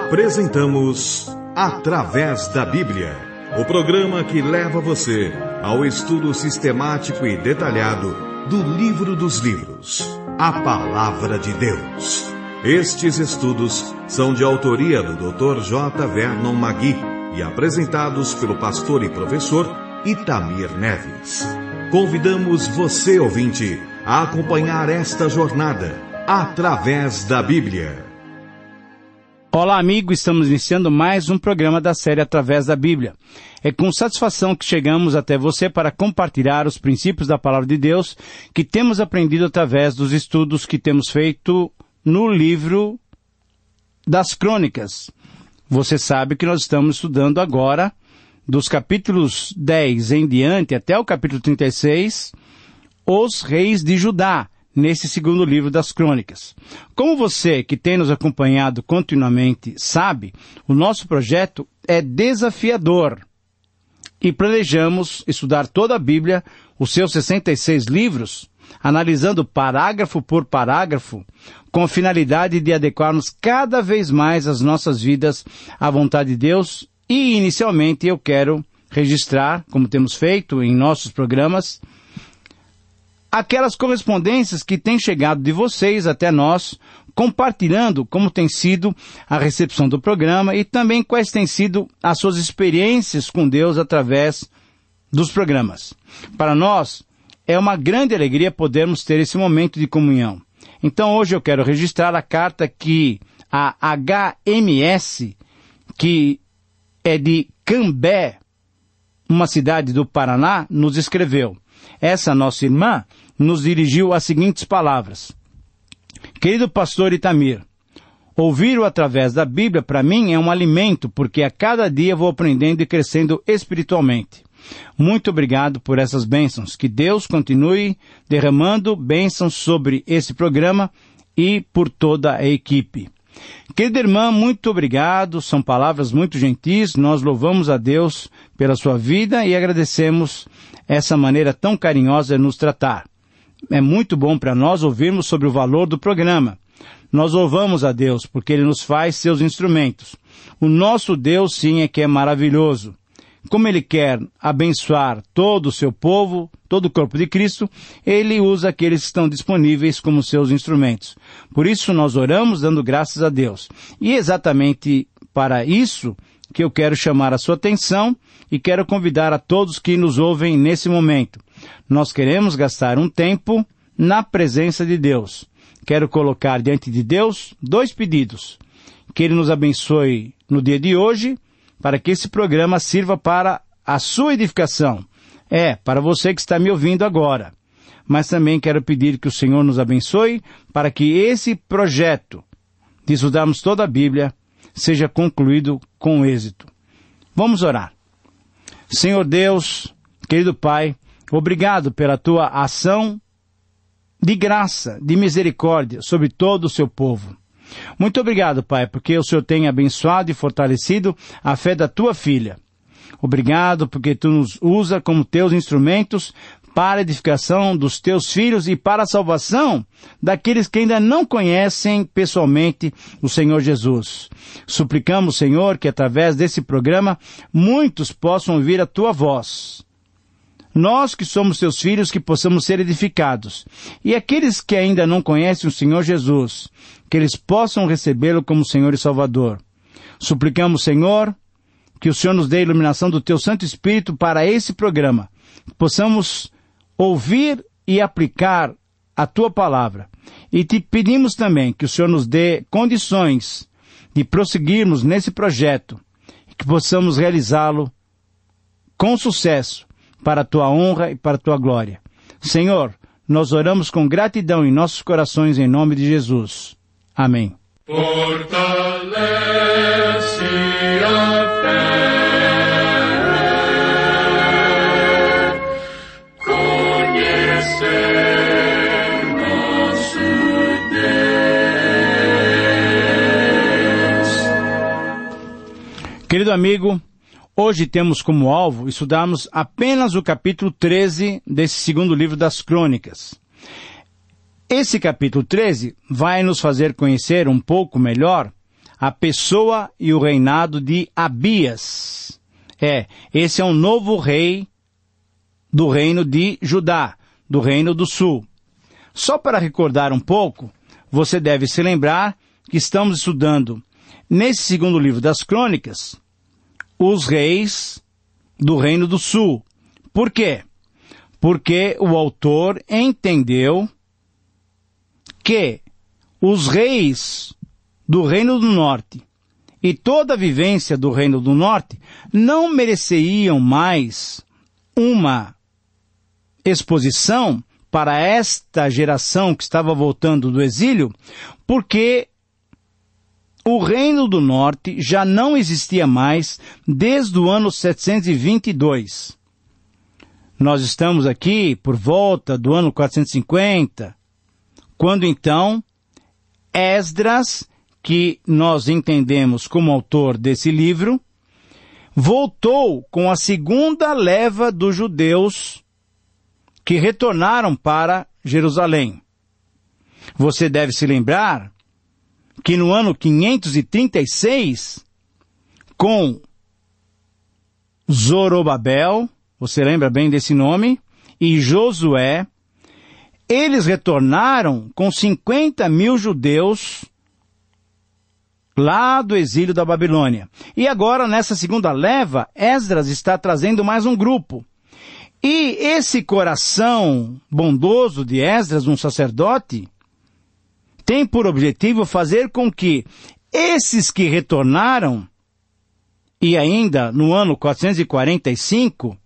Apresentamos Através da Bíblia, o programa que leva você ao estudo sistemático e detalhado do Livro dos Livros, a Palavra de Deus. Estes estudos são de autoria do Dr. J. Vernon Magui e apresentados pelo pastor e professor Itamir Neves. Convidamos você, ouvinte, a acompanhar esta jornada através da Bíblia. Olá, amigo, estamos iniciando mais um programa da série Através da Bíblia. É com satisfação que chegamos até você para compartilhar os princípios da Palavra de Deus que temos aprendido através dos estudos que temos feito no livro das Crônicas. Você sabe que nós estamos estudando agora, dos capítulos 10 em diante até o capítulo 36, os reis de Judá, nesse segundo livro das Crônicas. Como você que tem nos acompanhado continuamente sabe, o nosso projeto é desafiador e planejamos estudar toda a Bíblia, os seus 66 livros, analisando parágrafo por parágrafo, com a finalidade de adequarmos cada vez mais as nossas vidas à vontade de Deus. E inicialmente eu quero registrar, como temos feito em nossos programas, aquelas correspondências que têm chegado de vocês até nós, compartilhando como tem sido a recepção do programa e também quais têm sido as suas experiências com Deus através dos programas. Para nós, é uma grande alegria podermos ter esse momento de comunhão. Então hoje eu quero registrar a carta que a HMS, que é de Cambé, uma cidade do Paraná, nos escreveu. Essa nossa irmã nos dirigiu as seguintes palavras. Querido pastor Itamir, ouvir-o através da Bíblia para mim é um alimento, porque a cada dia vou aprendendo e crescendo espiritualmente. Muito obrigado por essas bênçãos. Que Deus continue derramando bênçãos sobre esse programa e por toda a equipe. Querida irmã, muito obrigado, são palavras muito gentis, nós louvamos a Deus pela sua vida e agradecemos essa maneira tão carinhosa de nos tratar. É muito bom para nós ouvirmos sobre o valor do programa. Nós louvamos a Deus porque Ele nos faz seus instrumentos. O nosso Deus sim é que é maravilhoso. Como Ele quer abençoar todo o seu povo, todo o corpo de Cristo, Ele usa aqueles que estão disponíveis como seus instrumentos. Por isso nós oramos dando graças a Deus. E exatamente para isso que eu quero chamar a sua atenção e quero convidar a todos que nos ouvem nesse momento. Nós queremos gastar um tempo na presença de Deus. Quero colocar diante de Deus 2 pedidos. Que Ele nos abençoe no dia de hoje, para que esse programa sirva para a sua edificação. Para você que está me ouvindo agora. Mas também quero pedir que o Senhor nos abençoe para que esse projeto de estudarmos toda a Bíblia seja concluído com êxito. Vamos orar. Senhor Deus, querido Pai, obrigado pela tua ação de graça, de misericórdia sobre todo o seu povo. Muito obrigado, Pai, porque o Senhor tem abençoado e fortalecido a fé da tua filha. Obrigado porque tu nos usa como teus instrumentos para a edificação dos teus filhos e para a salvação daqueles que ainda não conhecem pessoalmente o Senhor Jesus. Suplicamos, Senhor, que através desse programa muitos possam ouvir a tua voz. Nós que somos teus filhos, que possamos ser edificados. E aqueles que ainda não conhecem o Senhor Jesus, que eles possam recebê-lo como Senhor e Salvador. Suplicamos, Senhor, que o Senhor nos dê a iluminação do teu Santo Espírito para esse programa. Que possamos ouvir e aplicar a tua palavra. E te pedimos também que o Senhor nos dê condições de prosseguirmos nesse projeto. E que possamos realizá-lo com sucesso, para a tua honra e para a tua glória. Senhor, nós oramos com gratidão em nossos corações, em nome de Jesus. Amém. Fortalece a fé, conhecer nosso Deus. Querido amigo, hoje temos como alvo estudarmos apenas o capítulo 13 desse segundo livro das Crônicas. Esse capítulo 13 vai nos fazer conhecer um pouco melhor a pessoa e o reinado de Abias. Esse é um novo rei do reino de Judá, do reino do sul. Só para recordar um pouco, você deve se lembrar que estamos estudando, nesse segundo livro das Crônicas, os reis do reino do sul. Por quê? Porque o autor entendeu que os reis do reino do norte e toda a vivência do reino do norte não mereciam mais uma exposição para esta geração que estava voltando do exílio, porque o reino do norte já não existia mais desde o ano 722. Nós estamos aqui por volta do ano 450, quando então Esdras, que nós entendemos como autor desse livro, voltou com a segunda leva dos judeus que retornaram para Jerusalém. Você deve se lembrar que no ano 536, com Zorobabel, você lembra bem desse nome, e Josué, eles retornaram com 50.000 judeus lá do exílio da Babilônia. E agora, nessa segunda leva, Esdras está trazendo mais um grupo. E esse coração bondoso de Esdras, um sacerdote, tem por objetivo fazer com que esses que retornaram, e ainda no ano 445,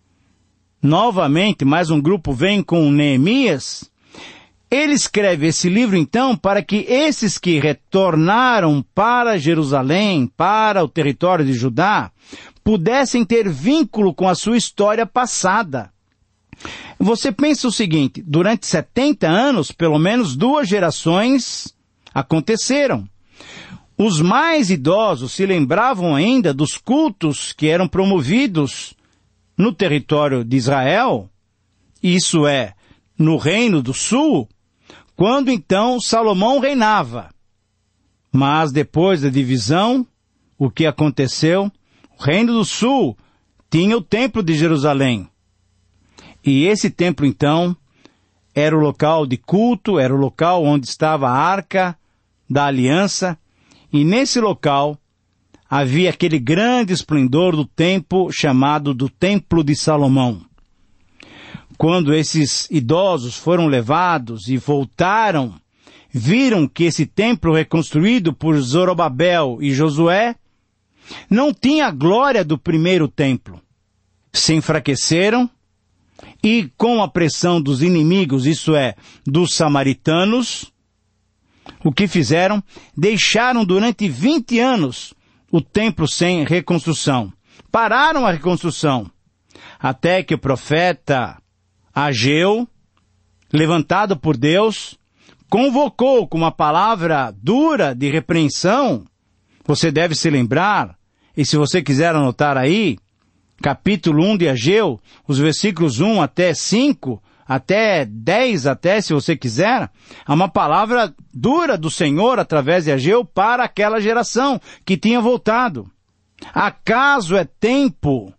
novamente mais um grupo vem com Neemias, ele escreve esse livro então para que esses que retornaram para Jerusalém, para o território de Judá, pudessem ter vínculo com a sua história passada. Você pensa o seguinte, durante 70 anos, pelo menos 2 gerações aconteceram. Os mais idosos se lembravam ainda dos cultos que eram promovidos no território de Israel, isso é, no Reino do Sul, quando então Salomão reinava. Mas depois da divisão, o que aconteceu? O Reino do Sul tinha o Templo de Jerusalém. E esse templo, então, era o local de culto, era o local onde estava a Arca da Aliança, e nesse local havia aquele grande esplendor do templo chamado do Templo de Salomão. Quando esses idosos foram levados e voltaram, viram que esse templo reconstruído por Zorobabel e Josué não tinha a glória do primeiro templo. Se enfraqueceram e com a pressão dos inimigos, isso é, dos samaritanos, o que fizeram? Deixaram durante 20 anos o templo sem reconstrução. Pararam a reconstrução. Até que o profeta Ageu, levantado por Deus, convocou com uma palavra dura de repreensão. Você deve se lembrar, e se você quiser anotar aí, capítulo 1 de Ageu, os versículos 1 até 5, até 10 até, se você quiser, há uma palavra dura do Senhor através de Ageu para aquela geração que tinha voltado. Acaso é tempo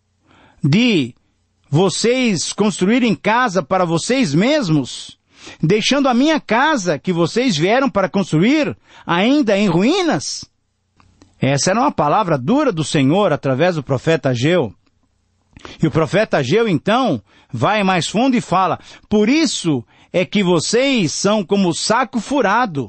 de vocês construírem casa para vocês mesmos, deixando a minha casa que vocês vieram para construir ainda em ruínas? Essa era uma palavra dura do Senhor através do profeta Ageu. E o profeta Ageu, então, vai mais fundo e fala, por isso é que vocês são como saco furado.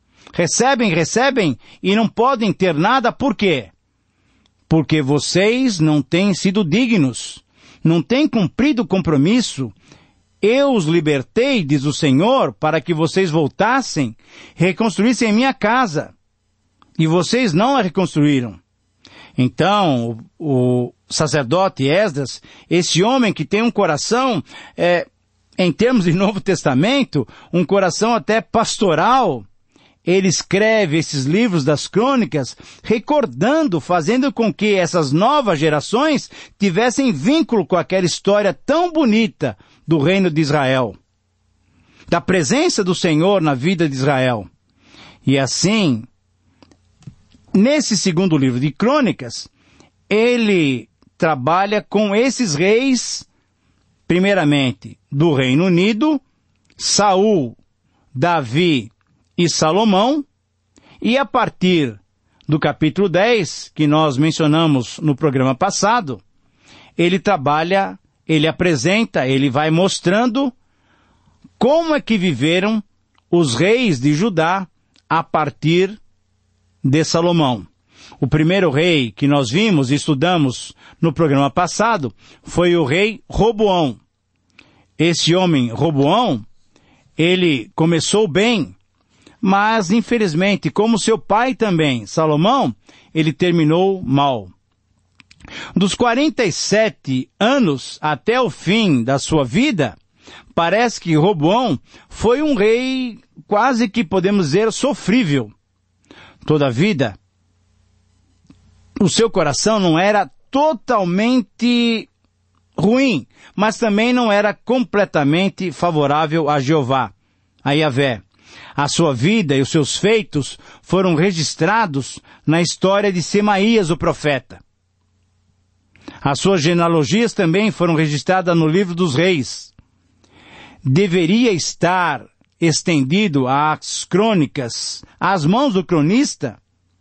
Recebem e não podem ter nada, por quê? Porque vocês não têm sido dignos, não têm cumprido o compromisso. Eu os libertei, diz o Senhor, para que vocês voltassem, reconstruíssem a minha casa. E vocês não a reconstruíram. Então, o sacerdote Esdras, esse homem que tem um coração, em termos de Novo Testamento, um coração até pastoral, ele escreve esses livros das crônicas, recordando, fazendo com que essas novas gerações tivessem vínculo com aquela história tão bonita do reino de Israel, da presença do Senhor na vida de Israel. E assim, nesse segundo livro de Crônicas, ele trabalha com esses reis, primeiramente, do Reino Unido, Saul, Davi e Salomão, e a partir do capítulo 10, que nós mencionamos no programa passado, ele trabalha, ele apresenta, ele vai mostrando como é que viveram os reis de Judá a partir de Salomão. O primeiro rei que nós vimos e estudamos no programa passado foi o rei Roboão. Esse homem, Roboão, ele começou bem, mas infelizmente, como seu pai também, Salomão, ele terminou mal. Dos 47 anos até o fim da sua vida, parece que Roboão foi um rei quase que podemos dizer sofrível. Toda a vida, o seu coração não era totalmente ruim, mas também não era completamente favorável a Jeová, a Yahvé. A sua vida e os seus feitos foram registrados na história de Semaías, o profeta. As suas genealogias também foram registradas no livro dos reis. Deveria estar estendido às crônicas, às mãos do cronista,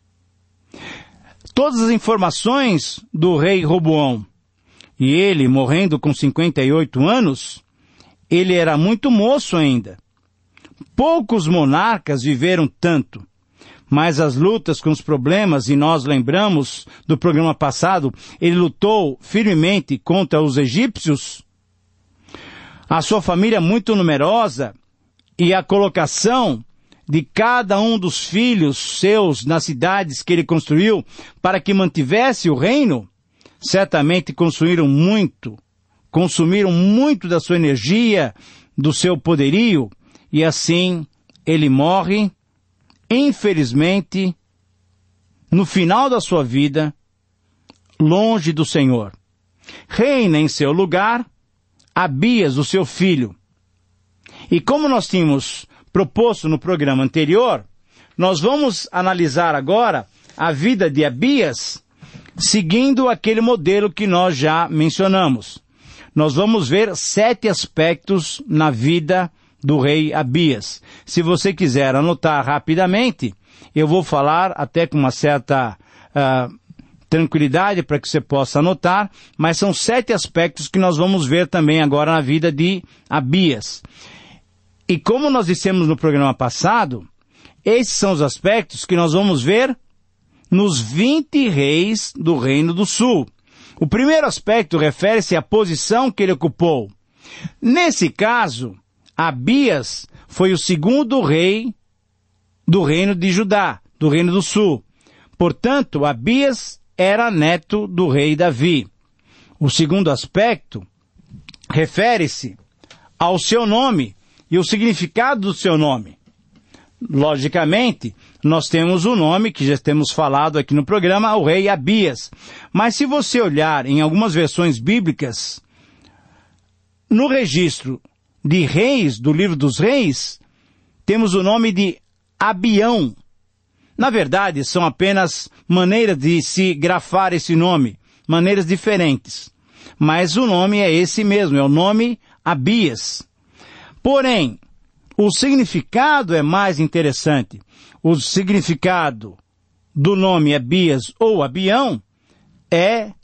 todas as informações do rei Roboão. E ele, morrendo com 58 anos, ele era muito moço ainda. Poucos monarcas viveram tanto, mas as lutas com os problemas, e nós lembramos do programa passado, ele lutou firmemente contra os egípcios. A sua família muito numerosa e a colocação de cada um dos filhos seus nas cidades que ele construiu para que mantivesse o reino, certamente consumiram muito da sua energia, do seu poderio, e assim ele morre, infelizmente, no final da sua vida, longe do Senhor. Reina em seu lugar Abias, o seu filho. E como nós tínhamos proposto no programa anterior, nós vamos analisar agora a vida de Abias, seguindo aquele modelo que nós já mencionamos. Nós vamos ver 7 aspectos na vida do rei Abias. Se você quiser anotar rapidamente, eu vou falar até com uma certa tranquilidade para que você possa anotar, mas são 7 aspectos que nós vamos ver também agora na vida de Abias. E como nós dissemos no programa passado, esses são os aspectos que nós vamos ver nos 20 reis do Reino do Sul. O primeiro aspecto refere-se à posição que ele ocupou. Nesse caso, Abias foi o segundo rei do reino de Judá, do Reino do Sul. Portanto, Abias era neto do rei Davi. O segundo aspecto refere-se ao seu nome e o significado do seu nome. Logicamente, nós temos o nome que já temos falado aqui no programa, o rei Abias. Mas se você olhar em algumas versões bíblicas, no registro de reis, do livro dos reis, temos o nome de Abião. Na verdade, são apenas maneiras de se grafar esse nome, maneiras diferentes. Mas o nome é esse mesmo, é o nome Abias. Porém, o significado é mais interessante. O significado do nome Abias ou Abião é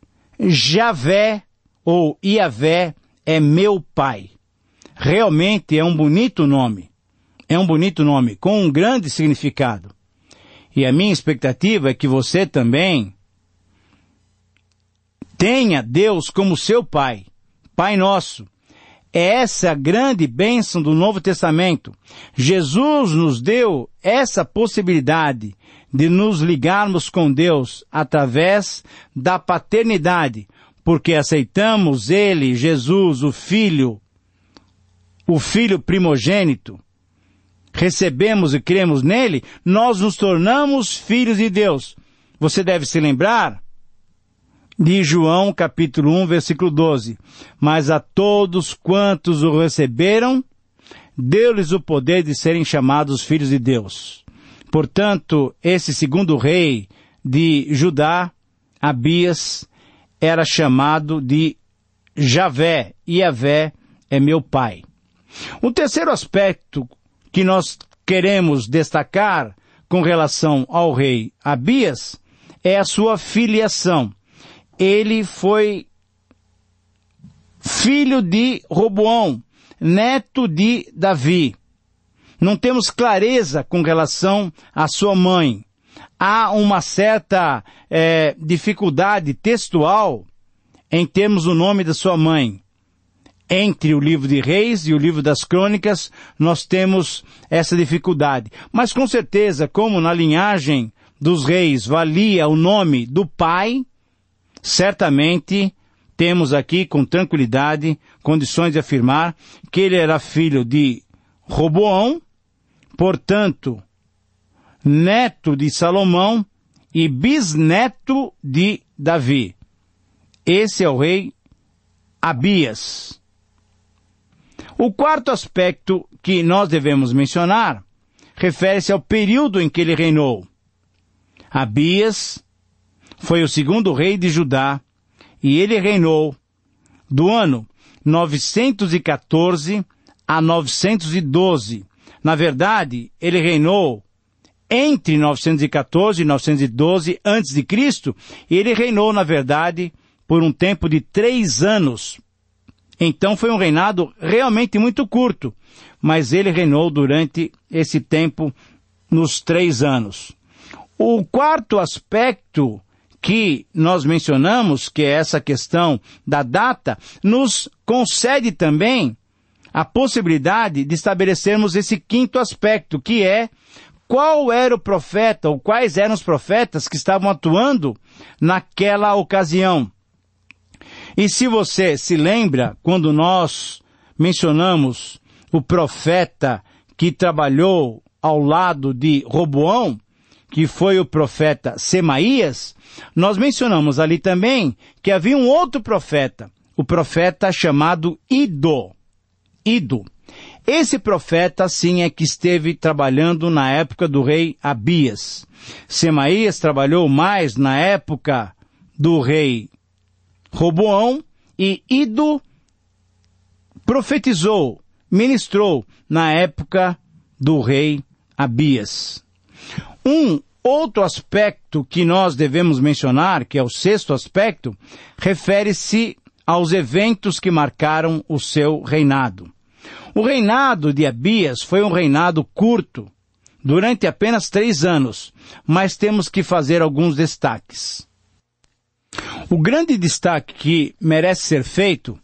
Javé ou Iavé é meu pai. Realmente é um bonito nome. É um bonito nome, com um grande significado. E a minha expectativa é que você também tenha Deus como seu Pai, Pai Nosso. É essa a grande bênção do Novo Testamento. Jesus nos deu essa possibilidade de nos ligarmos com Deus através da paternidade, porque aceitamos Ele, Jesus, o Filho primogênito, recebemos e cremos nele, nós nos tornamos filhos de Deus. Você deve se lembrar de João capítulo 1, versículo 12. Mas a todos quantos o receberam, deu-lhes o poder de serem chamados filhos de Deus. Portanto, esse segundo rei de Judá, Abias, era chamado de Javé, e Javé é meu pai. O terceiro aspecto que nós queremos destacar com relação ao rei Abias é a sua filiação. Ele foi filho de Roboão, neto de Davi. Não temos clareza com relação à sua mãe. Há uma certa dificuldade textual em termos do nome da sua mãe. Entre o livro de Reis e o livro das Crônicas, nós temos essa dificuldade. Mas com certeza, como na linhagem dos reis valia o nome do pai, certamente temos aqui com tranquilidade condições de afirmar que ele era filho de Roboão, portanto, neto de Salomão e bisneto de Davi. Esse é o rei Abias. O quarto aspecto que nós devemos mencionar refere-se ao período em que ele reinou. Abias foi o segundo rei de Judá e ele reinou do ano 914 a 912. Na verdade, ele reinou entre 914 e 912 a.C., e ele reinou, na verdade, por um tempo de 3 anos. Então foi um reinado realmente muito curto, mas ele reinou durante esse tempo, nos 3 anos. O quarto aspecto que nós mencionamos, que é essa questão da data, nos concede também a possibilidade de estabelecermos esse quinto aspecto, que é qual era o profeta, ou quais eram os profetas que estavam atuando naquela ocasião. E se você se lembra, quando nós mencionamos o profeta que trabalhou ao lado de Roboão, que foi o profeta Semaías, nós mencionamos ali também que havia um outro profeta, o profeta chamado Ido. Esse profeta, sim, é que esteve trabalhando na época do rei Abias. Semaías trabalhou mais na época do rei Roboão, e Ido profetizou, ministrou na época do rei Abias. Um outro aspecto que nós devemos mencionar, que é o sexto aspecto, refere-se aos eventos que marcaram o seu reinado. O reinado de Abias foi um reinado curto, durante apenas 3 anos, mas temos que fazer alguns destaques. O grande destaque que merece ser feito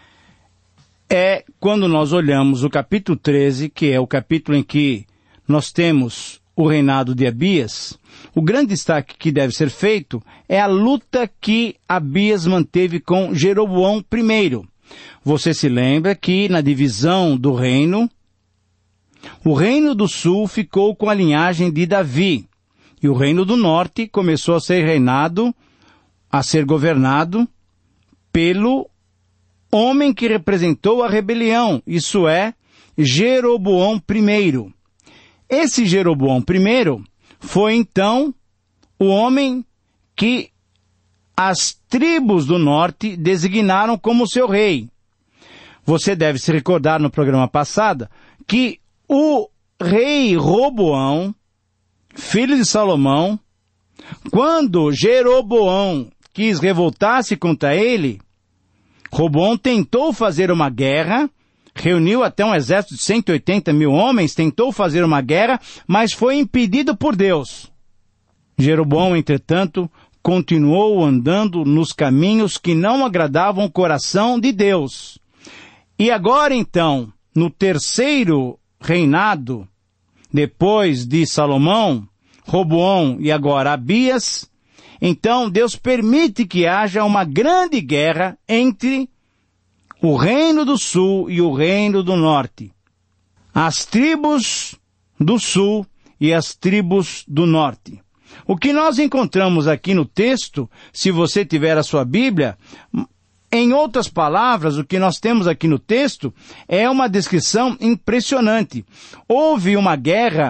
é quando nós olhamos o capítulo 13, que é o capítulo em que nós temos o reinado de Abias. O grande destaque que deve ser feito é a luta que Abias manteve com Jeroboão I. Você se lembra que na divisão do reino, o reino do sul ficou com a linhagem de Davi, e o reino do norte começou a ser governado pelo homem que representou a rebelião, isso é, Jeroboão I. Esse Jeroboão I foi então o homem que as tribos do norte designaram como seu rei. Você deve se recordar no programa passado que o rei Roboão, filho de Salomão, quando Jeroboão quis revoltar-se contra ele, Roboão tentou fazer uma guerra, reuniu até um exército de 180 mil homens, tentou fazer uma guerra, mas foi impedido por Deus. Jeroboão, entretanto, continuou andando nos caminhos que não agradavam o coração de Deus. E agora então, no terceiro reinado, depois de Salomão, Roboão e agora Abias, então Deus permite que haja uma grande guerra entre o reino do sul e o reino do norte. As tribos do sul e as tribos do norte. O que nós encontramos aqui no texto, se você tiver a sua Bíblia, em outras palavras, o que nós temos aqui no texto é uma descrição impressionante. Houve uma guerra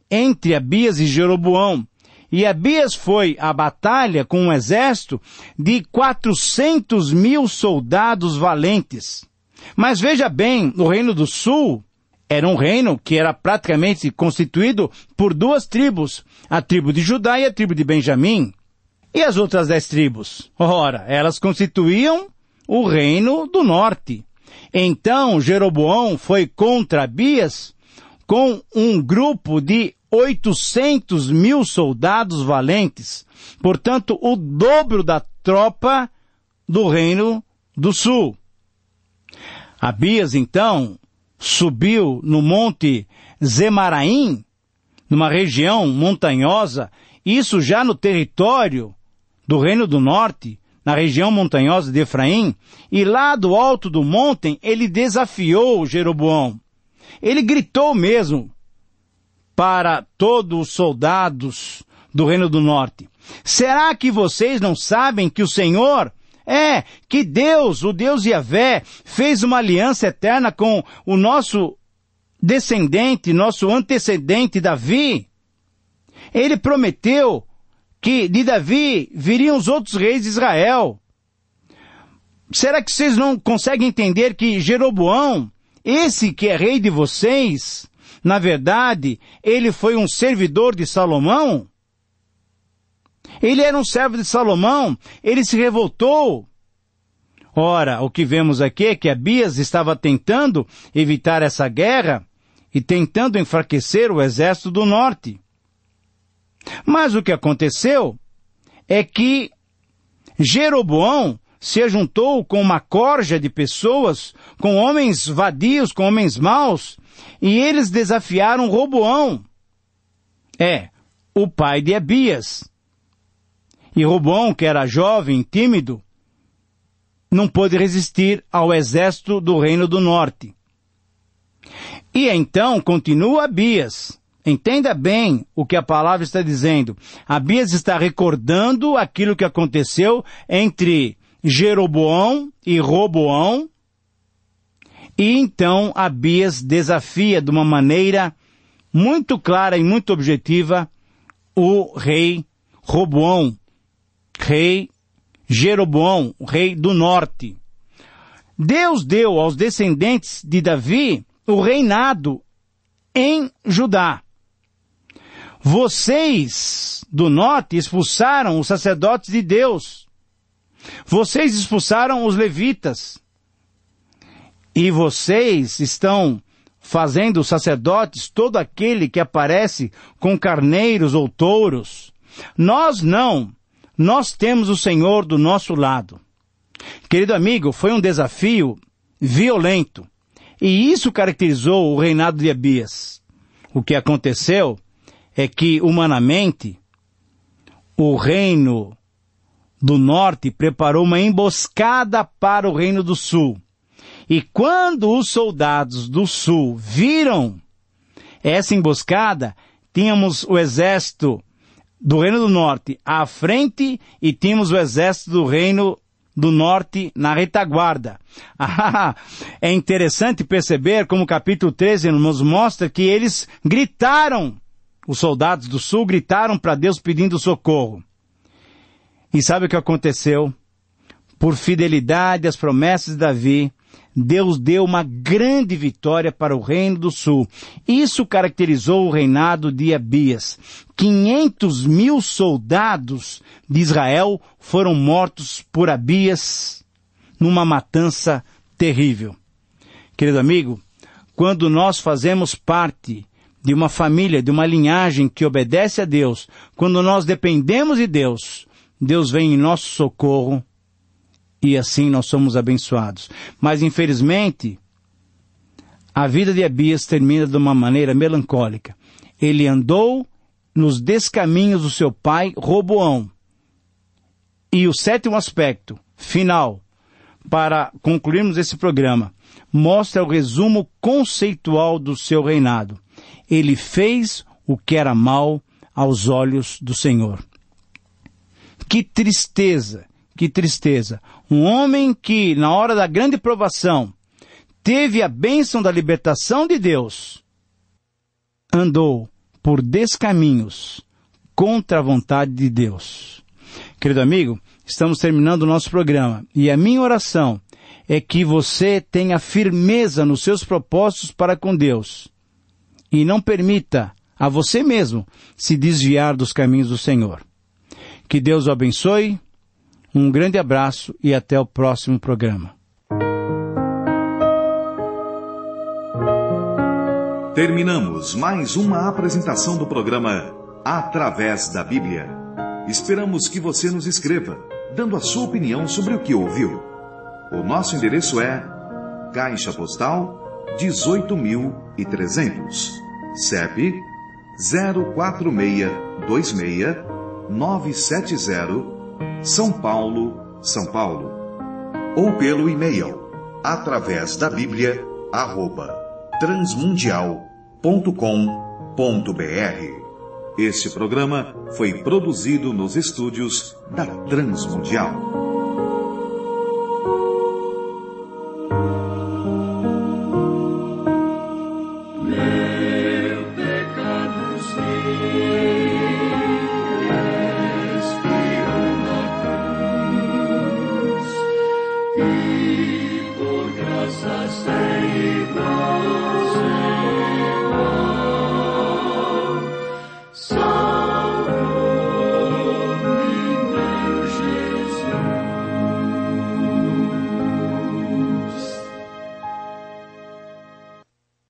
entre Abias e Jeroboão. E Abias foi à batalha com um exército de 400.000 soldados valentes. Mas veja bem, o reino do sul era um reino que era praticamente constituído por duas tribos, a tribo de Judá e a tribo de Benjamim. E as outras 10 tribos? Ora, elas constituíam o reino do norte. Então, Jeroboão foi contra Abias com um grupo de 800.000 soldados valentes, portanto, o dobro da tropa do reino do sul. Abias, então, subiu no monte Zemaraim, numa região montanhosa, isso já no território do reino do norte, na região montanhosa de Efraim, e lá do alto do monte ele desafiou Jeroboão. Ele gritou mesmo para todos os soldados do reino do norte: será que vocês não sabem que o Senhor, que Deus, o Deus Yahvé, fez uma aliança eterna com o nosso descendente, nosso antecedente Davi? Ele prometeu que de Davi viriam os outros reis de Israel. Será que vocês não conseguem entender que Jeroboão, esse que é rei de vocês, na verdade, ele foi um servidor de Salomão? Ele era um servo de Salomão, ele se revoltou. Ora, o que vemos aqui é que Abias estava tentando evitar essa guerra e tentando enfraquecer o exército do norte. Mas o que aconteceu é que Jeroboão se juntou com uma corja de pessoas, com homens vadios, com homens maus, e eles desafiaram Roboão, o pai de Abias. E Roboão, que era jovem, tímido, não pôde resistir ao exército do reino do norte. E então continua Abias. Entenda bem o que a palavra está dizendo. Abias está recordando aquilo que aconteceu entre Jeroboão e Roboão. E então Abias desafia de uma maneira muito clara e muito objetiva o rei Roboão, rei Jeroboão, rei do norte. Deus deu aos descendentes de Davi o reinado em Judá. Vocês do norte expulsaram os sacerdotes de Deus. Vocês expulsaram os levitas. E vocês estão fazendo os sacerdotes todo aquele que aparece com carneiros ou touros. Nós não. Nós temos o Senhor do nosso lado. Querido amigo, foi um desafio violento. E isso caracterizou o reinado de Abias. O que aconteceu é que, humanamente, o reino do norte preparou uma emboscada para o reino do sul. E quando os soldados do sul viram essa emboscada, tínhamos o exército do reino do norte à frente e tínhamos o exército do reino do norte na retaguarda. É interessante perceber como o capítulo 13 nos mostra que eles gritaram, os soldados do sul gritaram para Deus pedindo socorro. E sabe o que aconteceu? Por fidelidade às promessas de Davi, Deus deu uma grande vitória para o reino do sul. Isso caracterizou o reinado de Abias. 500.000 soldados de Israel foram mortos por Abias numa matança terrível. Querido amigo, quando nós fazemos parte de uma família, de uma linhagem que obedece a Deus, quando nós dependemos de Deus, Deus vem em nosso socorro e assim nós somos abençoados. Mas infelizmente, a vida de Abias termina de uma maneira melancólica. Ele andou nos descaminhos do seu pai Roboão. E o sétimo aspecto, final, para concluirmos esse programa, mostra o resumo conceitual do seu reinado. Ele fez o que era mal aos olhos do Senhor. Que tristeza, que tristeza. Um homem que, na hora da grande provação, teve a bênção da libertação de Deus, andou por descaminhos contra a vontade de Deus. Querido amigo, estamos terminando o nosso programa e a minha oração é que você tenha firmeza nos seus propósitos para com Deus e não permita a você mesmo se desviar dos caminhos do Senhor. Que Deus o abençoe, um grande abraço e até o próximo programa. Terminamos mais uma apresentação do programa Através da Bíblia. Esperamos que você nos escreva, dando a sua opinião sobre o que ouviu. O nosso endereço é Caixa Postal 18.300, CEP 04626-970, São Paulo, São Paulo. Ou pelo e-mail atravesdabiblia@transmundial.com.br. Este programa foi produzido nos estúdios da Transmundial. Meu pecado sei.